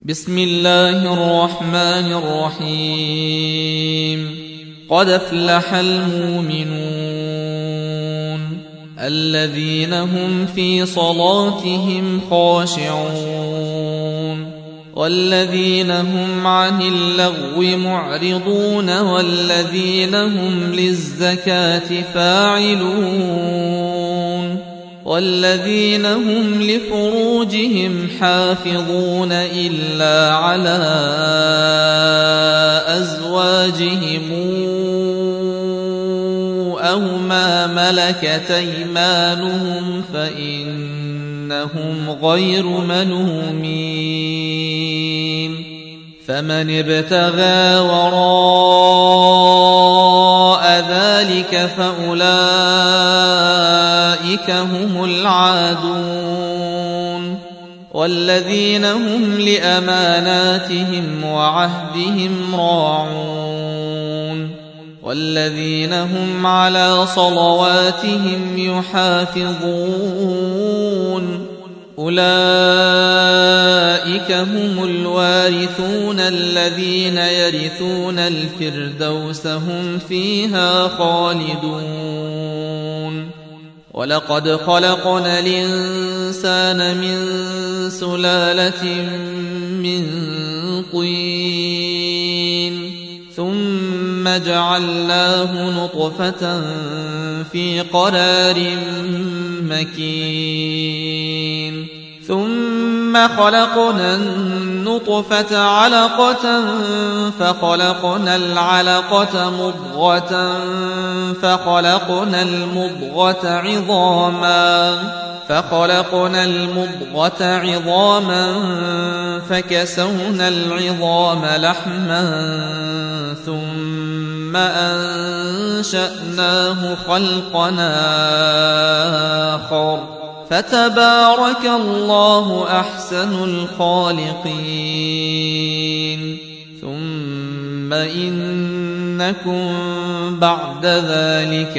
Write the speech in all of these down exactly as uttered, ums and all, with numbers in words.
بسم الله الرحمن الرحيم قد أفلح المؤمنون الذين هم في صلاتهم خاشعون والذين هم عن اللغو معرضون والذين هم للزكاة فاعلون والذين هم لفروجهم حافظون إلا على أزواجهم أو ما ملكت أيمانهم فإنهم غير ملومين فمن ابتغى وراء ذلك فأولئك هم العادون والذين هم لأماناتهم وعهدهم راعون والذين هم على صلواتهم يحافظون أولئك هم الوارثون الذين يرثون الفردوس هم فيها خالدون ولقد خلقنا الإنسان من سلالة من طين ثم جعلناه نطفة في قرار مكين ثم خلقنا النطفة علقة فخلقنا العلقة مضغة فخلقنا المضغة عظاما فخلقنا المضغة عظاما فكسونا العظام لحما ثم أنشأناه خلقنا آخر فتبارك الله أحسن الخالقين ثم إنكم بعد ذلك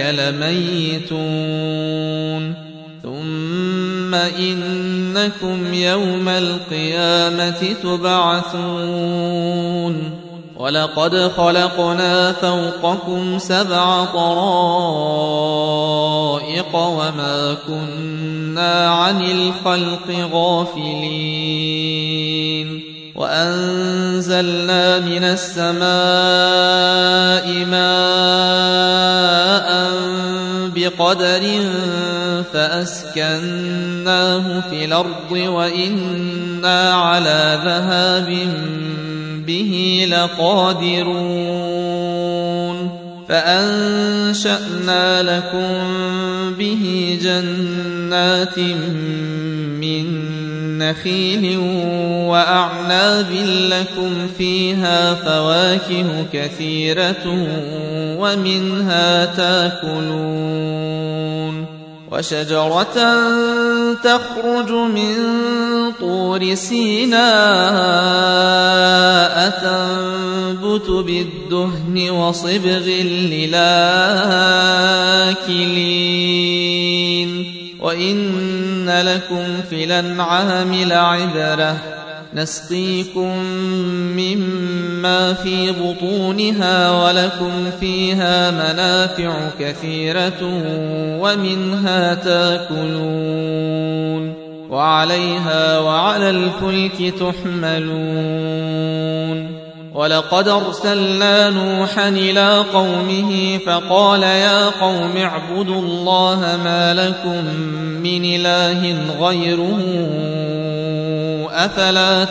لميتون ثم إنكم يوم القيامة تبعثون ولقد خلقنا فوقكم سبع طرائق وما كنا عن الخلق غافلين وأنزلنا من السماء ماء بقدر فأسكناه في الأرض وإنا على ذهاب به لقادرون فأنشأنا لكم به جنات من نخيل وأعناب لكم فيها فواكه كثيرة ومنها تاكلون وشجرة تخرج من طور سيناء تنبت بالدهن وصبغ للآكلين وإن لكم في الأنعام لعبرة نسقيكم مما في بطونها ولكم فيها منافع كثيرة ومنها تاكلون وعليها وعلى الفلك تحملون ولقد أرسلنا نوحا إلى قومه فقال يا قوم اعبدوا الله ما لكم من إله غيره أفلا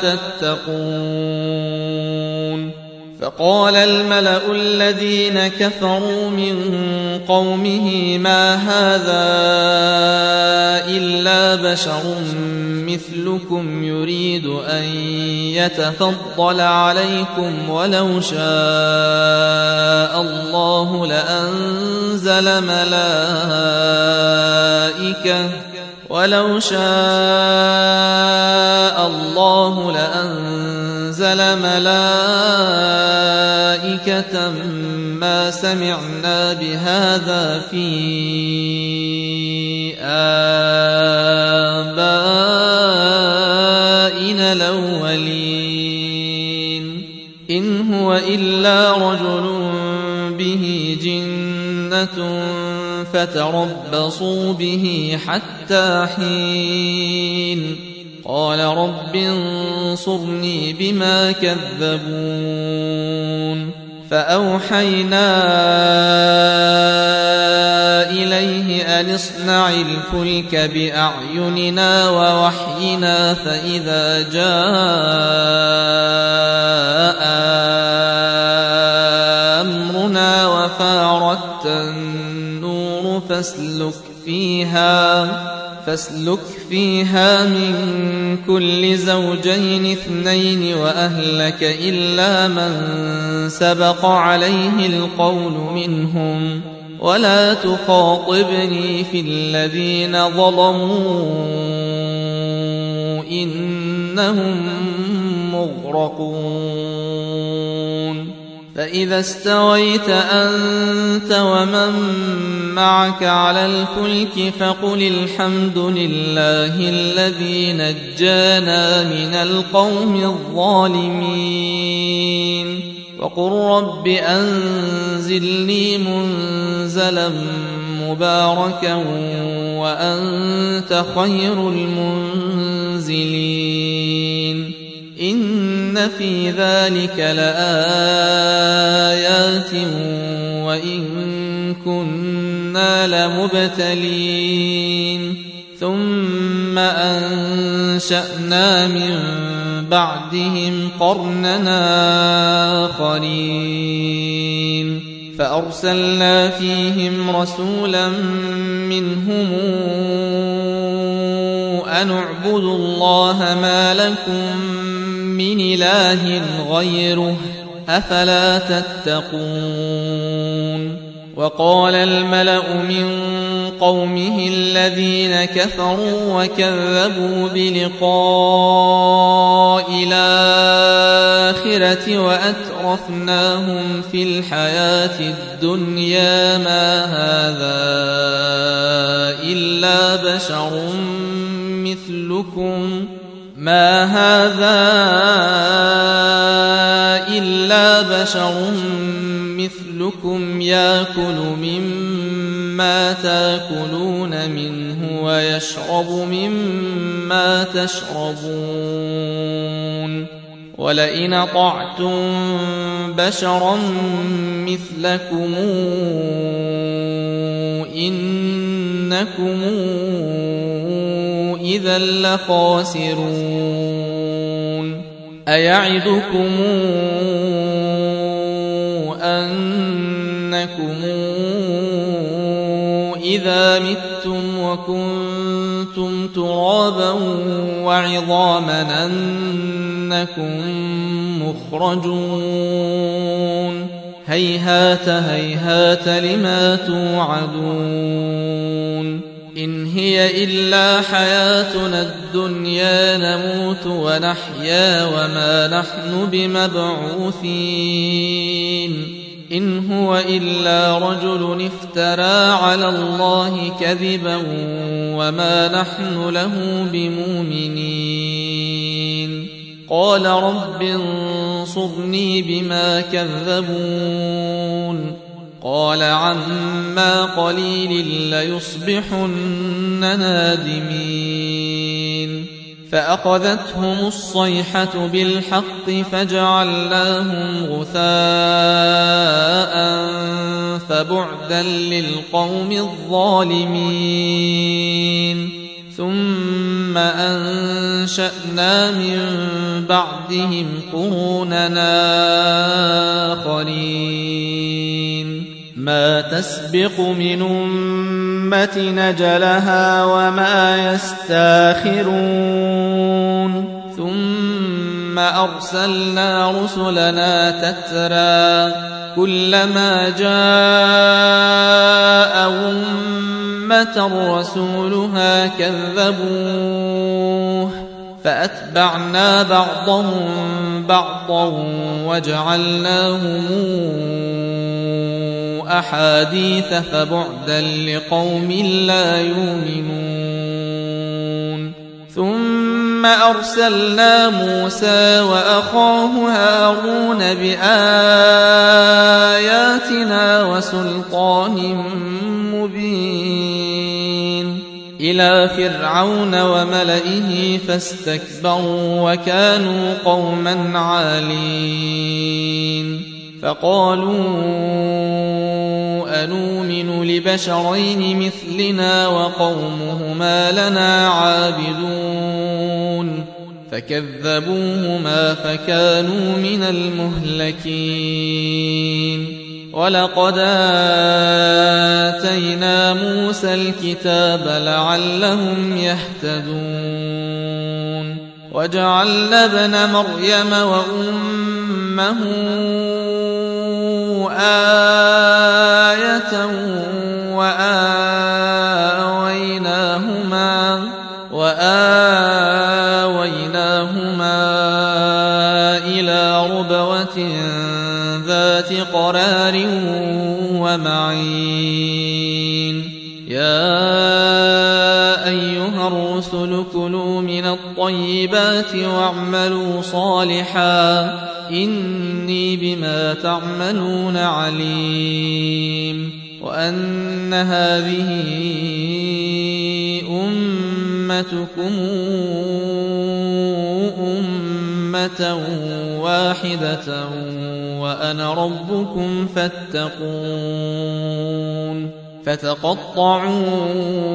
تتقون فقال الملأ الذين كفروا من قومه ما هذا إلا بشر مثلكم يريد أن يتفضل عليكم ولو شاء الله لأنزل ملائكة ولو شاء الله لأنزل ملائكة ما سمعنا بهذا في آبائنا الأولين إن هو إلا رجل به جنة فتربصوا به حتى حين قال رب انصرني بما كذبون فأوحينا إليه أن اصنع الفلك بأعيننا ووحينا فإذا جاء أمرنا وفارت النور فاسلك فيها فاسلك فيها من كل زوجين اثنين وأهلك إلا من سبق عليه القول منهم ولا تخاطبني في الذين ظلموا إنهم مغرقون فإذا استويت أنت ومن معك على الفلك فقل الحمد لله الذي نجانا من القوم الظالمين وقل رب أنزلني منزلا مباركا وأنت خير المنزلين إن في ذلك لآيات وإن كنا لمبتلين ثم أنشأنا من بعدهم قرننا آخرين فأرسلنا فيهم رسولا منهم أن اعبدوا الله ما لكم من إله غيره أفلا تتقون وقال الملأ من قومه الذين كفروا وكذبوا بلقاء الآخرة وأترفناهم في الحياة الدنيا ما هذا إلا بشر مثلكم ما هذا إلا بشر مثلكم يأكل مما تأكلون منه ويشرب مما تشربون ولئن أطعتم بشرا مثلكم إنكم إذا لخاسرون أيعدكم أنكم إذا متم وكنتم ترابا وعظاما أنكم مخرجون هيهات هيهات لما توعدون إن هي إلا حياتنا الدنيا نموت ونحيا وما نحن بمبعوثين إن هو إلا رجل افترى على الله كذبا وما نحن له بمؤمنين قال رب انصرني بما كذبون قال عما قليل ليصبحن نادمين فأخذتهم الصيحة بالحق فجعلناهم غثاء فبعدا للقوم الظالمين ثم أنشأنا من بعدهم قروننا آخرين ما تسبق من أمة نجلها وما يستاخرون ثم أرسلنا رسلنا تترى كلما جاء أمة رسولها كذبوه فأتبعنا بعضهم بعضا وجعلناهم أحاديث فبعدا لقوم لا يؤمنون ثم ثم أرسلنا موسى وأخاه هارون بآياتنا وسلطان مبين إلى فرعون وملئه فاستكبروا وكانوا قوما عالين فقالوا أنؤمن لبشرين مثلنا وقومهما لنا عابدون فكذبوهما فكانوا من المهلكين ولقد آتينا موسى الكتاب لعلهم يهتدون وجعلنا ابن مريم وأمه آية وآويناهما وآويناهما إلى ربوة ذات قرار ومعين يا أيها الرسل كلوا من الطيبات واعملوا صالحا إني بما تعملون عليم وأن هذه أمتكم أمة واحدة وأنا ربكم فاتقون فتقطعوا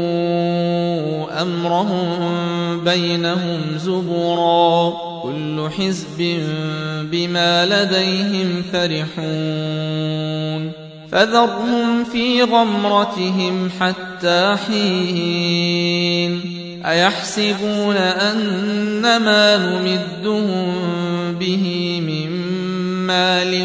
أمرهم بينهم زبرا كل حزب بما لديهم فرحون فذرهم في غمرتهم حتى حين أيحسبون أن ما نمدهم به من مال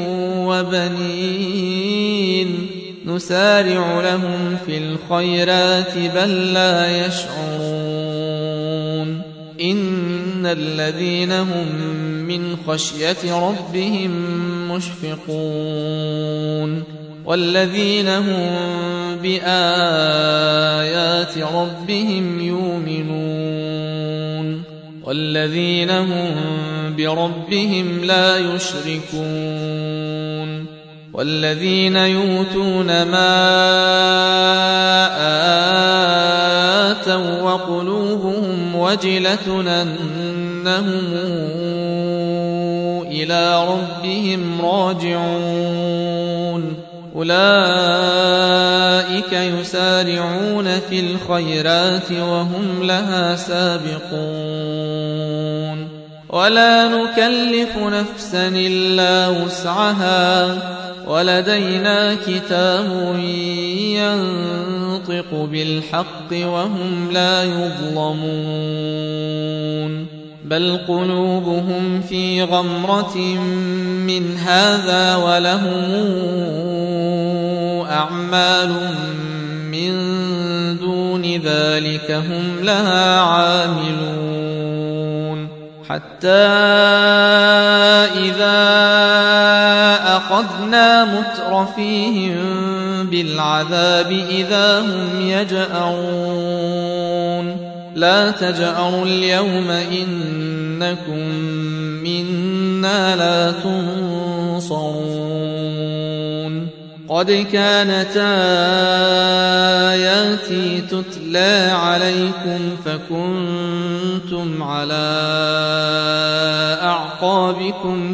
وبنين نسارع لهم في الخيرات بل لا يشعرون إن الذين هم من خشية ربهم مشفقون والذين هم بآيات ربهم يؤمنون والذين هم بربهم لا يشركون والذين يؤتون ما آتوا وقلوبهم وجلة أنهم إلى ربهم راجعون أولئك يسارعون في الخيرات وهم لها سابقون ولا نكلف نفسا إلا وسعها ولدينا كتاب ينطق بالحق وهم لا يظلمون بل قلوبهم في غمرة من هذا ولهم أعمال من دون ذلك هم لها عاملون حتى إذا أخذنا مترفيهم بالعذاب إذا هم يجأرون لا تجأروا اليوم إنكم منا لا تنصرون قد كانت آياتي تتلى عليكم فكنتم على أعقابكم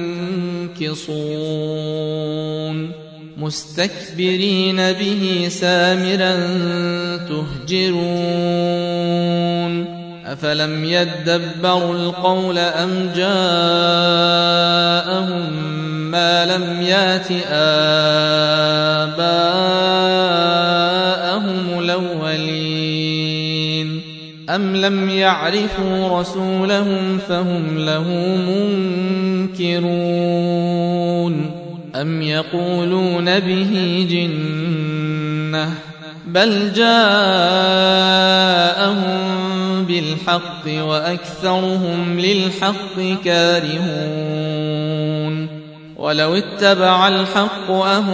تنكصون مستكبرين به سامرا تهجرون أفلم يدبروا القول أم جاءهم ما لم يات آباءهم الأولين أم لم يعرفوا رسولهم فهم له منكرون أم يقولون به جنة بل جاءهم بالحق وأكثرهم للحق كارهون ولو اتبع الحق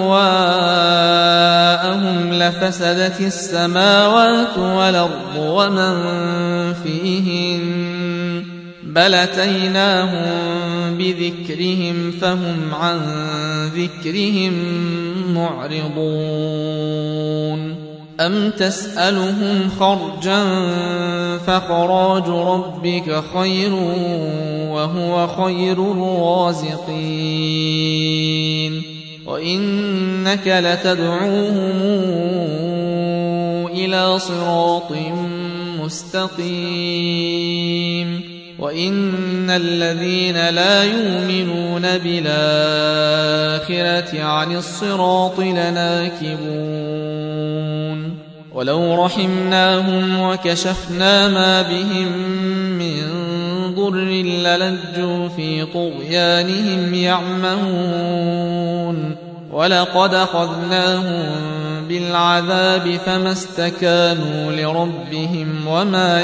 أهواءهم لفسدت السماوات والأرض ومن فيهن بل أتيناهم بذكرهم فهم عن ذكرهم معرضون أم تسألهم خرجا فخراج ربك خير وهو خير الرازقين وإنك لتدعوهم إلى صراط مستقيم وإن الذين لا يؤمنون بالآخرة عن الصراط لناكبون ولو رحمناهم وكشفنا ما بهم من ضر للجوا في طغيانهم يعمهون ولقد أخذناهم بالعذاب فما استكانوا لربهم وما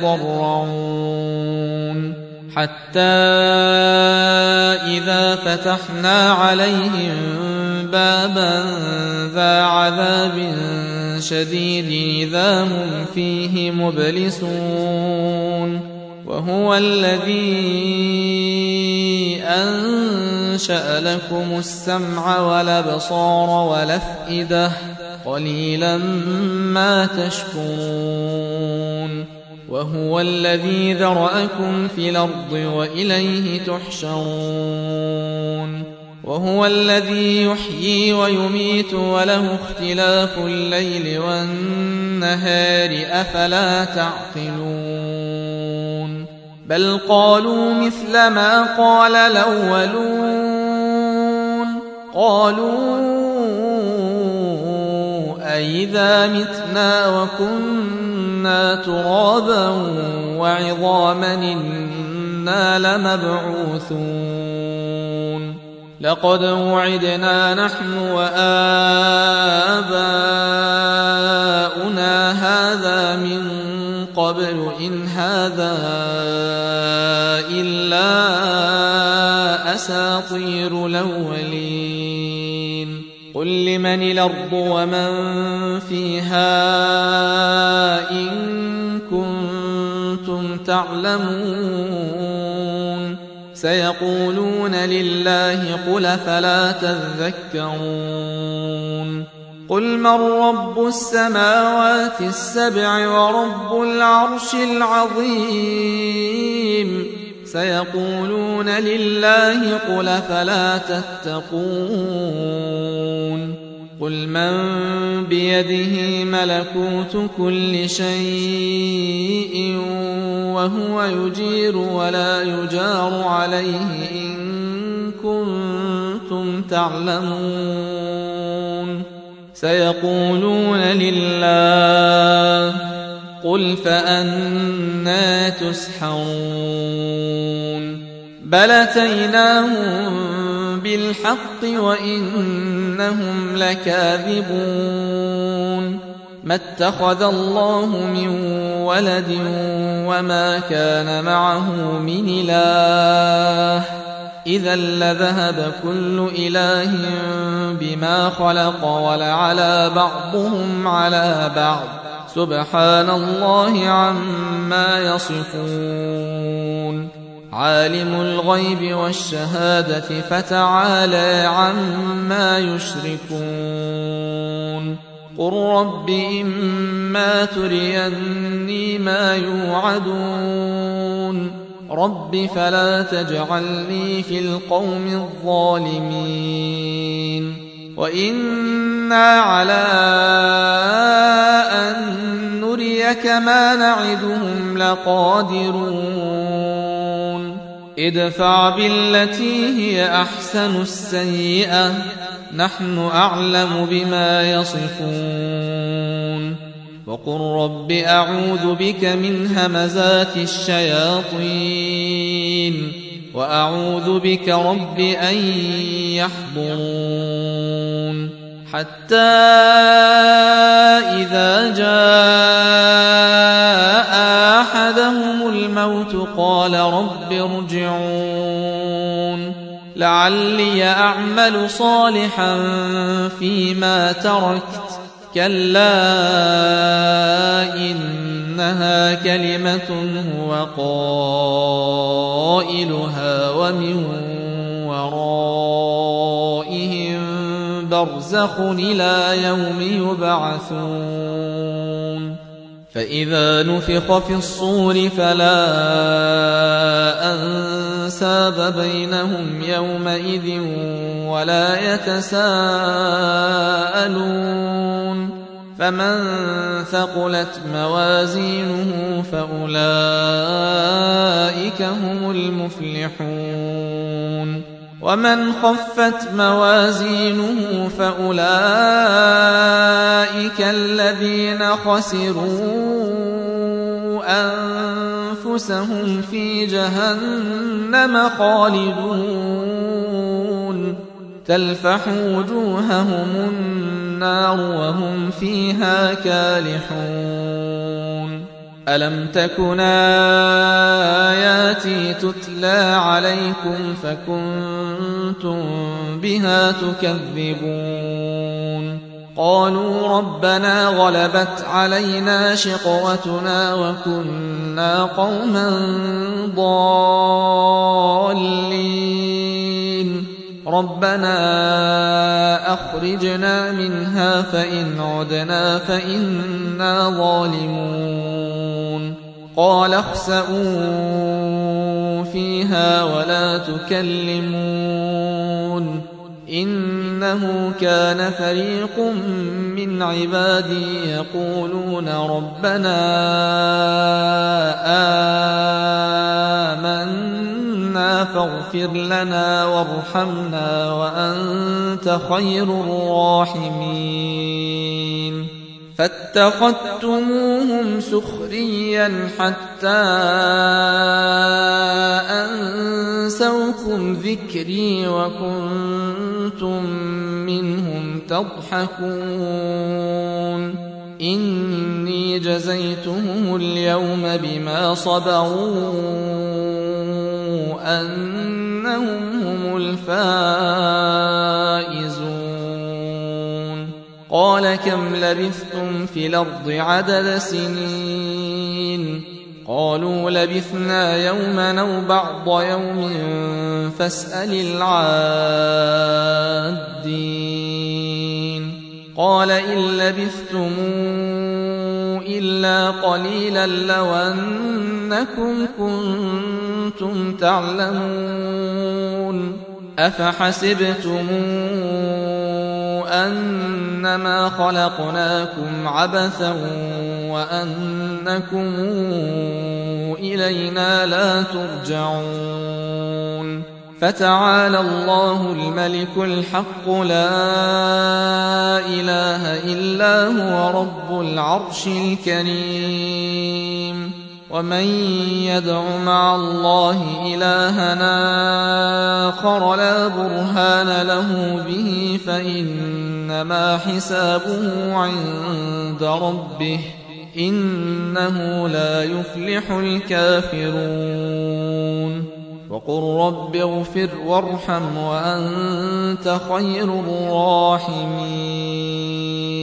يتضرعون حتى إذا فتحنا عليهم بابا ذا عذاب شديد إذا هم فيه مبلسون وهو الذي أنشأ لكم السمع والأبصار والأفئدة قليلا ما تشكرون وهو الذي ذرأكم في الأرض وإليه تحشرون وهو الذي يحيي ويميت وله اختلاف الليل والنهار أفلا تعقلون بل قالوا مثل ما قال الأولون قالوا أئذا متنا وكنا ترابا وعظاما إنا لمبعوثون لقد وعدنا نحن وآباؤنا هذا من قبل إن هذا إلا أساطير الأولين قل لمن الأرض ومن فيها إن كنتم تعلمون سيقولون لله قل فلا تذكرون قل من رب السماوات السبع ورب العرش العظيم سيقولون لله قل فلا تتقون قل من بيده ملكوت كل شيء وهو يجير ولا يجار عليه إن كنتم تعلمون سيقولون لله قل فأنى تسحرون بل أتيناهم بالحق وإنهم لكاذبون ما اتخذ الله من ولد وما كان معه من إله إذا لذهب كل إله بما خلق ولعلى بعضهم على بعض سبحان الله عما يصفون عالم الغيب والشهادة فتعالى عما يشركون قل رب إما تريني ما يوعدون رب فلا تجعلني في القوم الظالمين وإنا على أن نريك ما نعدهم لقادرون ادفع بالتي هي أحسن السيئة نحن أعلم بما يصفون وقل رب أعوذ بك من همزات الشياطين وأعوذ بك رب أن يحضرون حتى إذا جاء أحدهم الموت قال رب ارجعون لعلي أعمل صالحا فيما تركت كلا إنها كلمة هو قائلها ومن ورائهم برزخ إلى يوم يبعثون فإذا نفخ في الصور فلا أنساب بينهم يومئذ ولا يتساءلون فمن ثقلت موازينه فأولئك هم المفلحون ومن خفت موازينه فأولئك الذين خسروا أنفسهم في جهنم خالدون تلفح وجوههم النار وهم فيها كالحون ألم تكن آياتي تتلى عليكم فكنتم بها تكذبون قالوا ربنا غلبت علينا شقوتنا وكنا قوما ضالين ربنا أخرجنا منها فإن عدنا فإنا ظالمون قال اخسئوا فيها ولا تكلمون إنه كان فريق من عبادي يقولون ربنا آمنا فاغفر لنا وارحمنا وأنت خير الراحمين فاتخذتموهم سخريا حتى أنسوكم ذكري وكنتم منهم تضحكون إني جزيتهم اليوم بما صبروا أنهم هم الفائزون قال كم لبثتم في الأرض عدد سنين قالوا لبثنا يوما أو بعض يوم فاسأل العادين قال إن لبثتم إلا قليلا لو أنكم كنتم تعلمون أفحسبتم أنما خلقناكم عبثا وأنكم إلينا لا ترجعون فتعالى الله الملك الحق لا إله إلا هو رب العرش الكريم ومن يدع مع الله إلهنا آخر لا برهان له به فإنما حسابه عند ربه إنه لا يفلح الكافرون وقل رب اغفر وارحم وأنت خير الراحمين